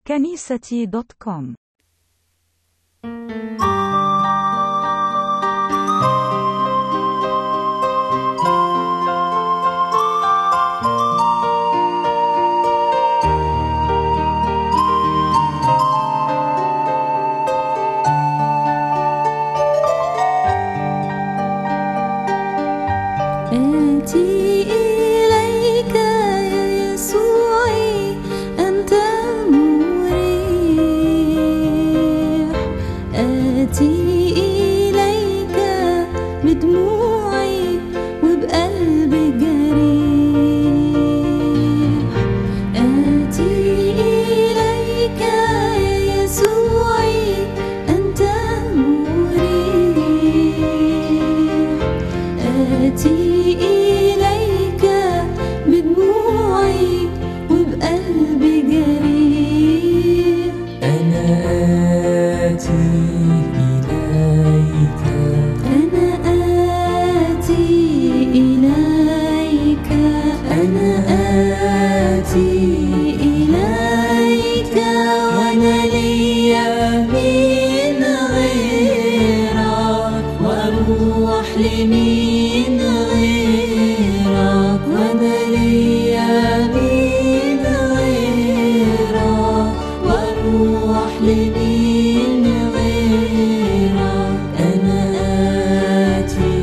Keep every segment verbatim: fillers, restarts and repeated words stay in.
كنيستي دوت كوم. آتي إليك يا يسوعي أنت مريح، آتي إليك بدموعي وبقلبي جريح، آتي إليك يا يسوعي أنت مريح، آتي إليك بدموعي وبقلبي جريح. أنا آتي إليك، أنا آتي إليك، أنا آتي إليك، وأنا ليا مين غيرك، وأروح لمين غيرك، وأنا ليا مين غيرك، وأروح لمين غيرك. أنا آتي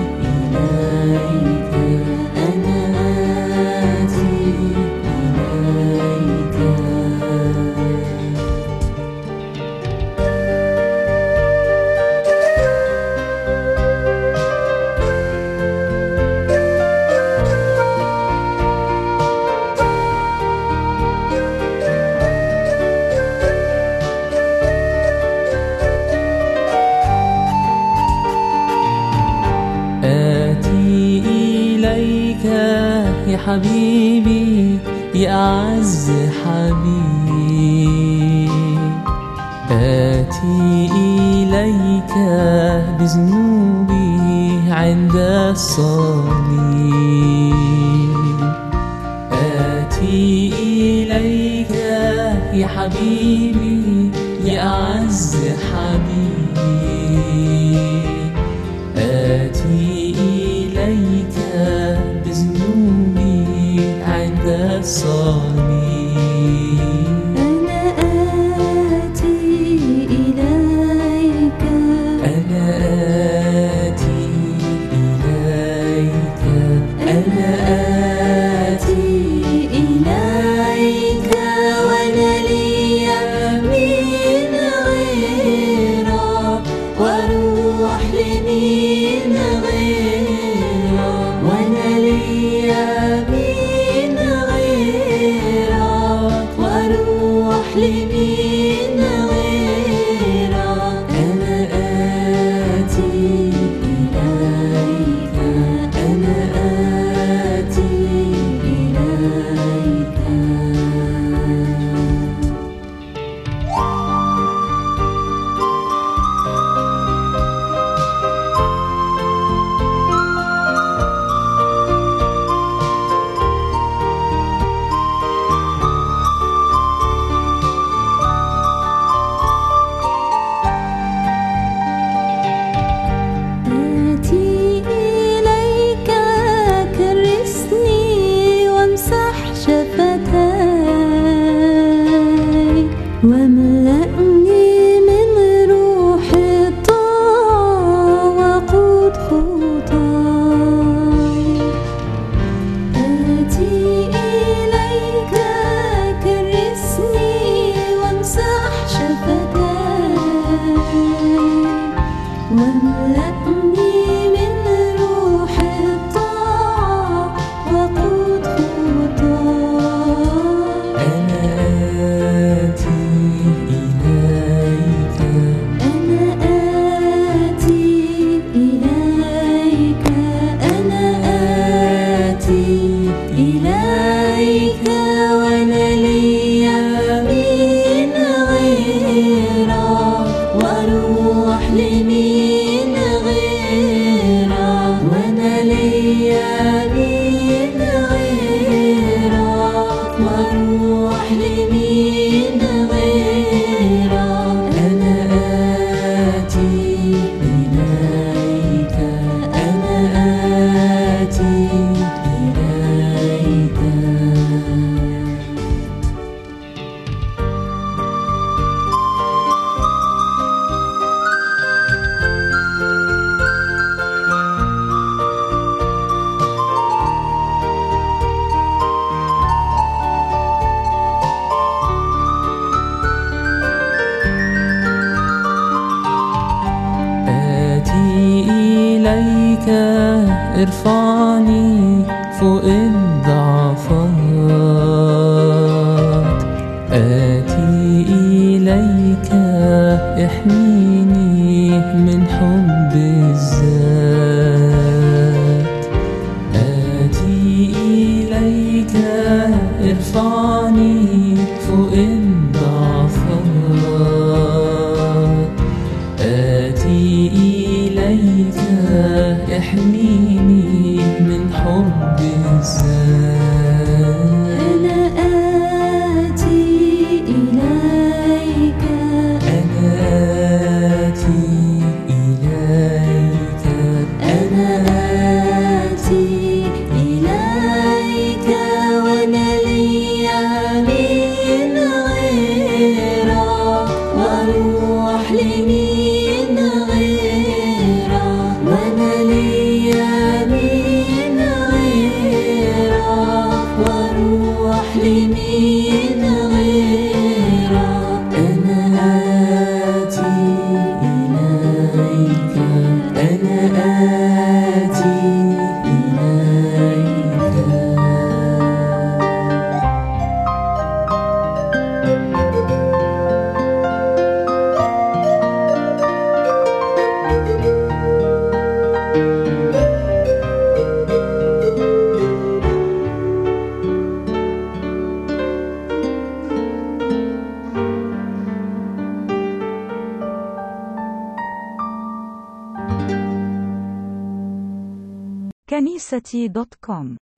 إليك، أنا آتي إليك. آتي إليك يا حبيبي يا أعز حبيب، آتي إليك بذنوبي عند الصليب، آتي إليك يا حبيبي يا أعز حبيب، آتي إليك بذنوبي عند الصليب. أنا آتي إليك، أنا آتي إليك، أنا آتي إليك، وأنا ليا مين غيرك، وأروح لمين غيرك، وأنا ليا مين غيرك، وأروح لمين غيرك. أنا آتي إليك، أنا آتي إليك. آتي إليك كرسني وامسح شفتاي، واملأني من روح الطاعة وقود خطاي. آتي إليك كرسني وامسح شفتاي، واملأني من روح الطاعة وقود خطاي. أنا آتي إليك، أنا آتي إليك، أنا آتي إليك، وأنا ليا مين غيرك، وأروح لمين إليك ارفعني فوق الضعفات، آتي إليك احميني من حب الذات، آتي إليك ارفعني فوق الضعفات، آتي إليك احميني من حب الذات. أنا آتي إليك أنا آتي إليك أنا آتي إليك وأنا ليا من غيرك وأروح لمين غيرك، وأنا ليا من غيرك وأروح لمين غيرك. أنا آتي إليك أنا آتي إليك. كنيستي دوت كوم